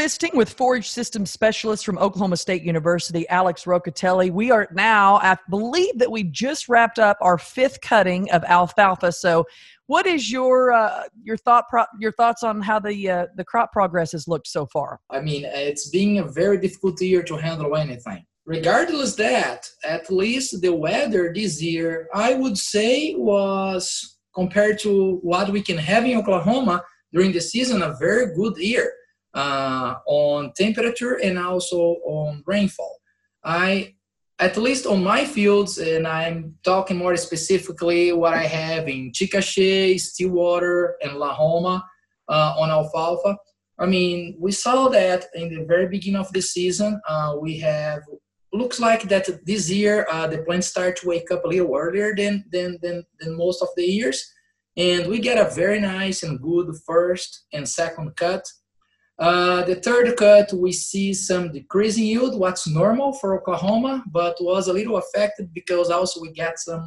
visiting with forage systems specialist from Oklahoma State University, Alex Rocatelli. We are now, I believe that we just wrapped up our 5th cutting of alfalfa. So what is your thoughts on how the crop progress has looked so far? I mean, it's been a very difficult year to handle anything. Regardless that, at least the weather this year, I would say, was, compared to what we can have in Oklahoma during the season, a very good year on temperature and also on rainfall. At least on my fields, and I'm talking more specifically what I have in Chickasha, Stillwater, and Lahoma on alfalfa. I mean, we saw that in the very beginning of the season. Looks like that this year the plants start to wake up a little earlier than most of the years. And we get a very nice and good first and second cut. The third cut, we see some decrease in yield, what's normal for Oklahoma, but was a little affected because also we got some,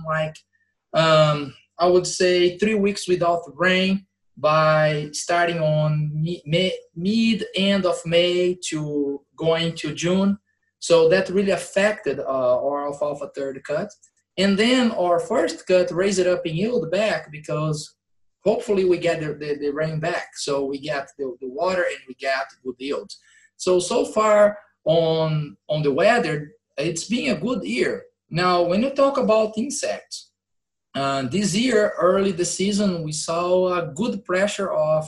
I would say 3 weeks without rain by starting on end of May to going to June. So that really affected our alfalfa third cut. And then our first cut raised it up in yield back because hopefully we get the rain back. So we get the water and we get good yields. So far on the weather, it's been a good year. Now, when you talk about insects, this year, early the season, we saw a good pressure of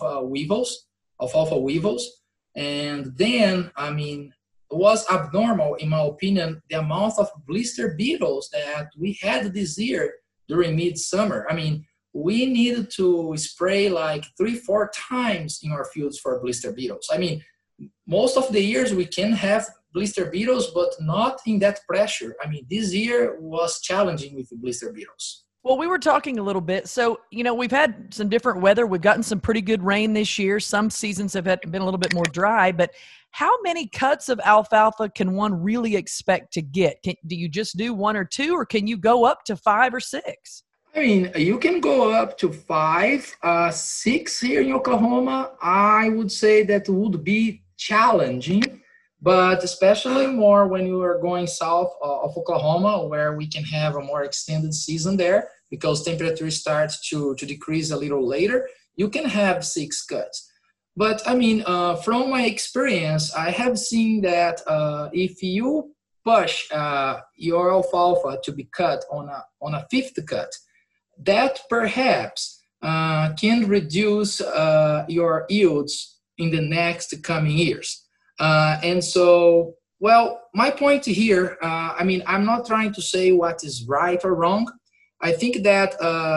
alfalfa weevils. And then, I mean, it was abnormal, in my opinion, the amount of blister beetles that we had this year during midsummer. I mean, we needed to spray like 3-4 times in our fields for blister beetles. I mean, most of the years we can have blister beetles, but not in that pressure. I mean, this year was challenging with the blister beetles. Well, we were talking a little bit. So, we've had some different weather. We've gotten some pretty good rain this year. Some seasons have been a little bit more dry, but how many cuts of alfalfa can one really expect to get? Do you just do 1 or 2, or can you go up to 5 or 6? I mean, you can go up to 5, 6 here in Oklahoma. I would say that would be challenging, but especially more when you are going south of Oklahoma, where we can have a more extended season there because temperature starts to decrease a little later. You can have 6 cuts. But I mean, from my experience, I have seen that if you push your alfalfa to be cut on a 5th cut, that perhaps can reduce your yields in the next coming years. And so, well, my point here, I mean, I'm not trying to say what is right or wrong. I think that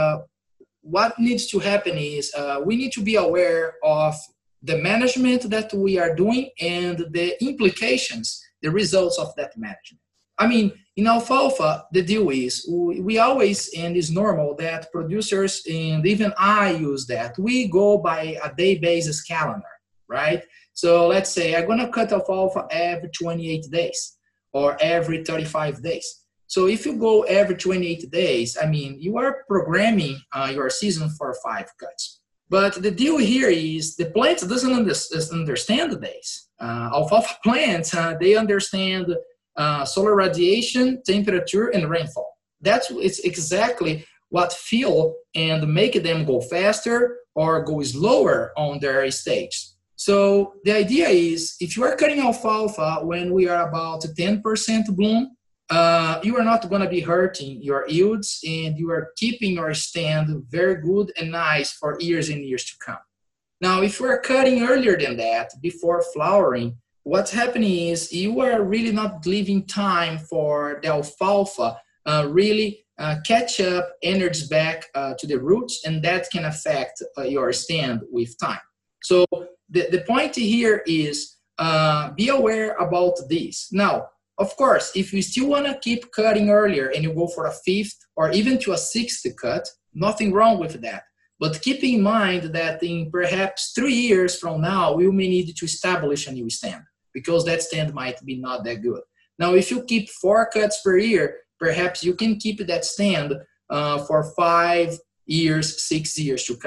what needs to happen is we need to be aware of the management that we are doing and the implications, the results of that management. I mean, in alfalfa, the deal is we always, and it's normal that producers, and even I use that, we go by a day basis calendar, right? So let's say I'm going to cut alfalfa every 28 days or every 35 days. So if you go every 28 days, I mean, you are programming your season for 5 cuts. But the deal here is the plant doesn't understand the days. Alfalfa plants, they understand solar radiation, temperature, and rainfall. It's exactly what fuel and make them go faster or go slower on their stage. So the idea is if you are cutting alfalfa when we are about 10% bloom, you are not going to be hurting your yields and you are keeping your stand very good and nice for years and years to come. Now, if you are cutting earlier than that, before flowering, what's happening is you are really not leaving time for the alfalfa really catch up, energies back to the roots, and that can affect your stand with time. So the point here is be aware about this. Now, of course, if you still want to keep cutting earlier and you go for a 5th or even to a 6th cut, nothing wrong with that. But keep in mind that in perhaps 3 years from now, we may need to establish a new stand because that stand might be not that good. Now, if you keep 4 cuts per year, perhaps you can keep that stand for 5 years, 6 years to come.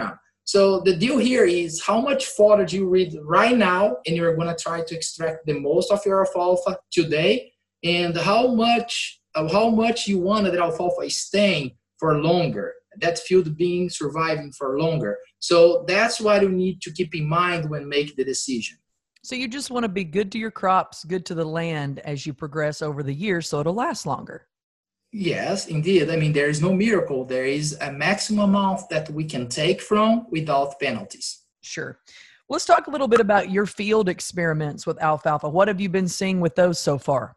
So the deal here is how much fodder do you read right now, and you're going to try to extract the most of your alfalfa today, and how much you want that alfalfa is staying for longer, that field being surviving for longer. So that's what you need to keep in mind when making the decision. So you just want to be good to your crops, good to the land as you progress over the years so it'll last longer. Yes, indeed. I mean, there is no miracle. There is a maximum amount that we can take from without penalties. Sure. Let's talk a little bit about your field experiments with alfalfa. What have you been seeing with those so far?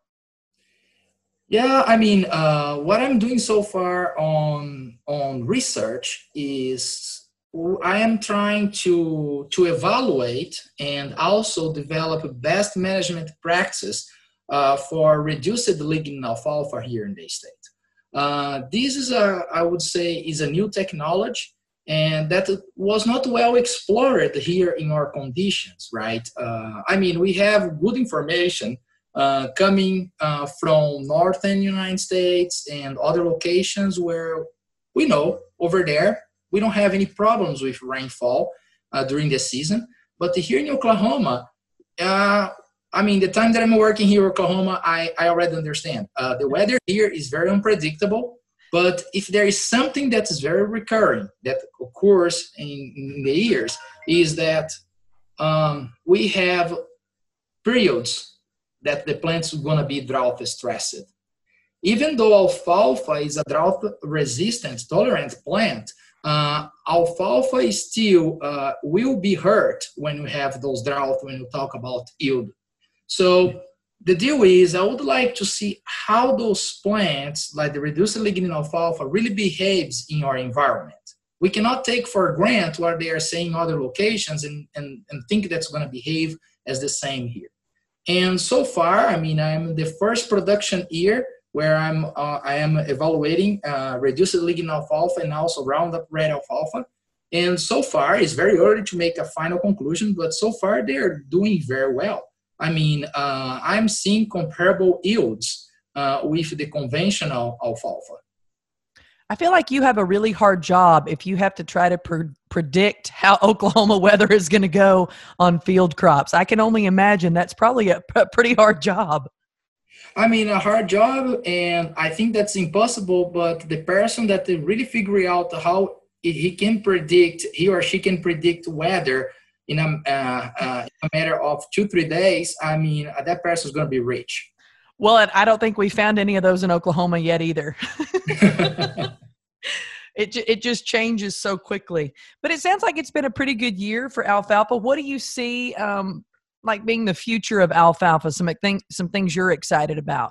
Yeah, I mean, what I'm doing so far on research is I am trying to evaluate and also develop best management practices for reduced lignin alfalfa here in the state. This is I would say, is a new technology, and that was not well explored here in our conditions, right? I mean, we have good information coming from northern United States and other locations where we know over there we don't have any problems with rainfall during the season. But here in Oklahoma, I mean, the time that I'm working here in Oklahoma, I already understand. The weather here is very unpredictable, but if there is something that is very recurring that occurs in the years, is that we have periods that the plant's going to be drought stressed. Even though alfalfa is a drought resistant, tolerant plant, alfalfa is still will be hurt when we have those droughts, when we talk about yield. So the deal is, I would like to see how those plants, like the reduced lignin alfalfa, really behaves in our environment. We cannot take for granted what they are saying in other locations and think that's going to behave as the same here. And so far, I mean, I'm the first production year where I am evaluating reduced lignin alfalfa and also Roundup Ready alfalfa. And so far, it's very early to make a final conclusion, but so far they're doing very well. I mean, I'm seeing comparable yields with the conventional alfalfa. I feel like you have a really hard job if you have to try to predict how Oklahoma weather is going to go on field crops. I can only imagine that's probably a pretty hard job. I mean, a hard job, and I think that's impossible, but the person that really figure out how he or she can predict weather in a matter of 2-3 days, I mean, that person is going to be rich. Well, and I don't think we found any of those in Oklahoma yet either. It just changes so quickly. But it sounds like it's been a pretty good year for alfalfa. What do you see like being the future of alfalfa? Some things you're excited about?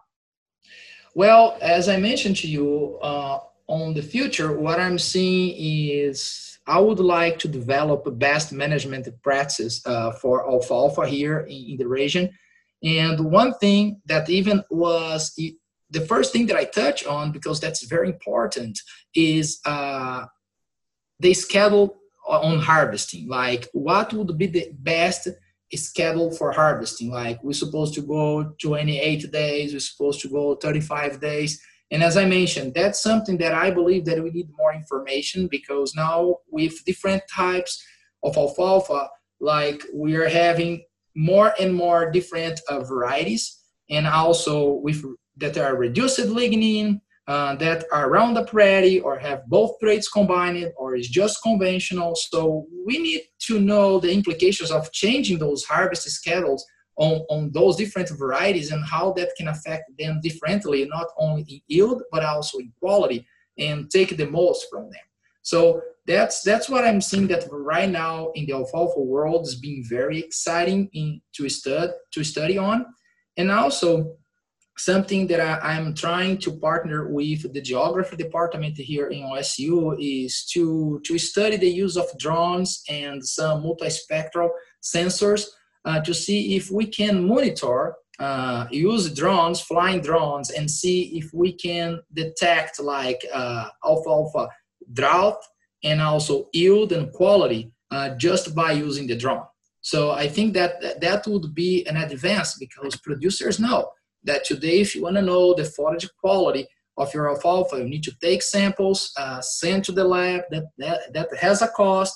Well, as I mentioned to you, on the future, what I'm seeing is I would like to develop best management practices for alfalfa here in the region. And one thing that even was the first thing that I touch on, because that's very important, is the schedule on harvesting. Like, what would be the best schedule for harvesting? Like, we're supposed to go 28 days, we're supposed to go 35 days. And as I mentioned, that's something that I believe that we need more information, because now with different types of alfalfa, like, we are having more and more different varieties, and also with that are reduced lignin, that are Roundup Ready, or have both traits combined, or is just conventional. So we need to know the implications of changing those harvest schedules on those different varieties, and how that can affect them differently, not only in yield, but also in quality, and take the most from them. So that's what I'm seeing that right now in the alfalfa world is being very exciting to study on. And also something that I'm trying to partner with the geography department here in OSU is to study the use of drones and some multispectral sensors to see if we can monitor, use drones, flying drones, and see if we can detect like alfalfa drought and also yield and quality just by using the drone. So I think that would be an advance, because producers know that today, if you want to know the forage quality of your alfalfa, you need to take samples, send to the lab. That has a cost.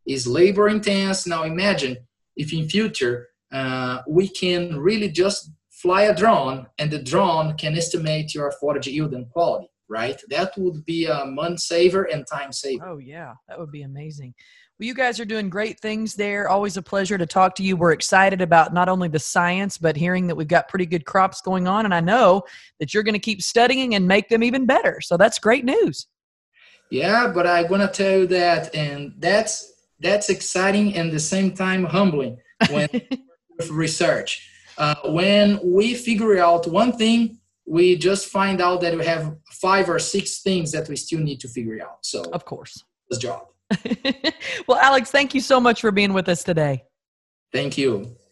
is labor intense. Now imagine if in future we can really just fly a drone and the drone can estimate your forage yield and quality, right? That would be a money saver and time saver. Oh, yeah. That would be amazing. Well, you guys are doing great things there. Always a pleasure to talk to you. We're excited about not only the science, but hearing that we've got pretty good crops going on. And I know that you're going to keep studying and make them even better. So that's great news. Yeah, but I want to tell you that, and that's exciting and at the same time humbling when with research. When we figure out one thing, we just find out that we have 5 or 6 things that we still need to figure out. So, of course, this job. Well, Alex, thank you so much for being with us today. Thank you.